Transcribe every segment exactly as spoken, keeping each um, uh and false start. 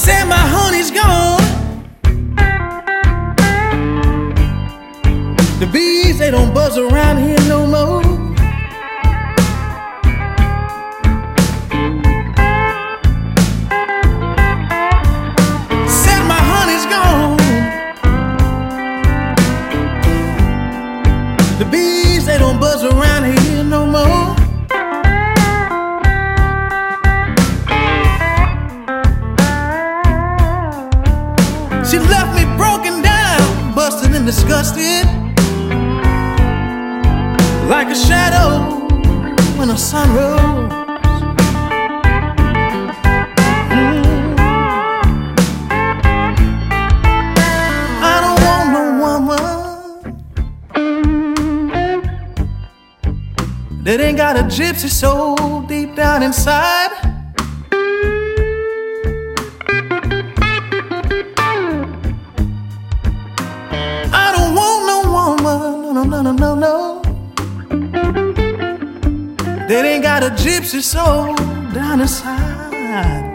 Said my honey's gone. The bees, they don't buzz around here no more. Said my honey's gone. The bees, they don't buzz around here no more. She left me broken down, busted and disgusted, like a shadow when the sun rose. Mm. I don't want no woman that ain't got a gypsy soul deep down inside. I don't want no woman, no, no, no, no, no, that ain't got a gypsy soul down inside.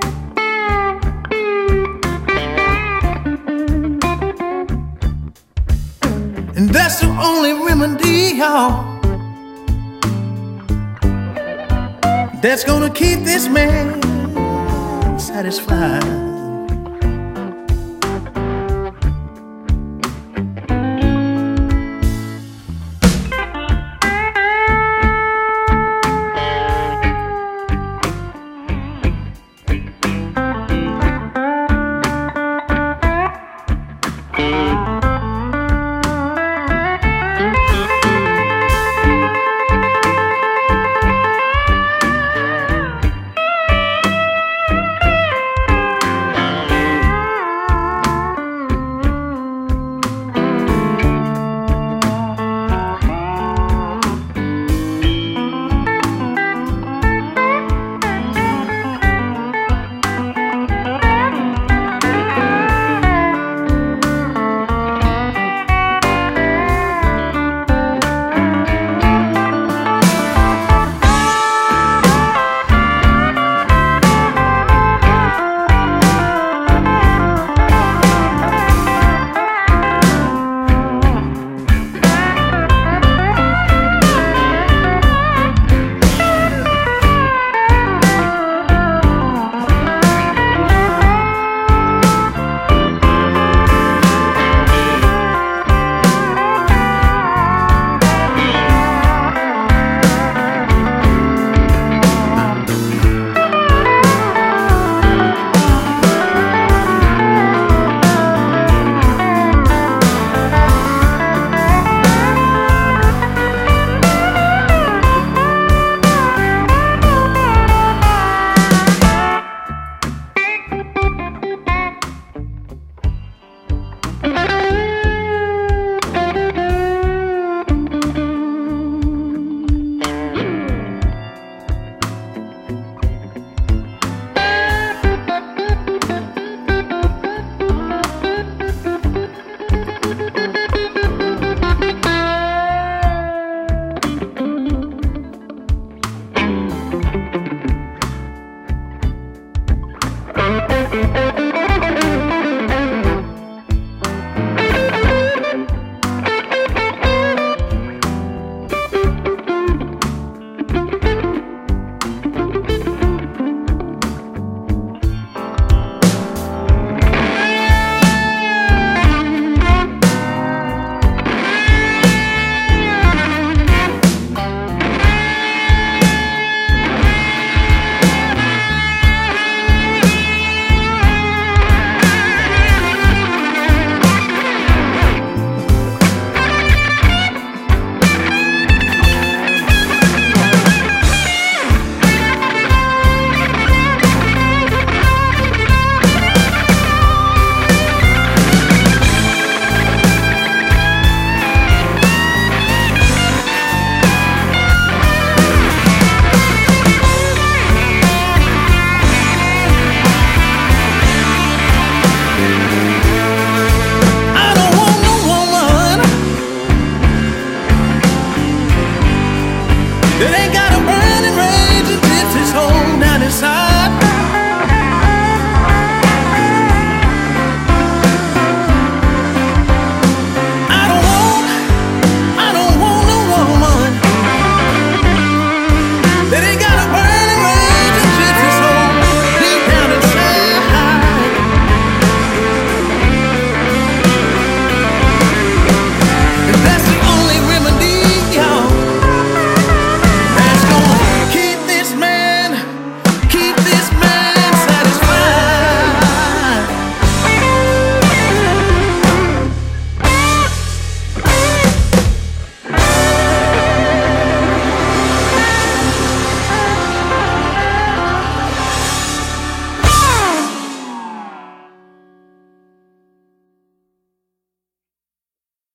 And that's the only remedy, y'all, that's gonna keep this man satisfied.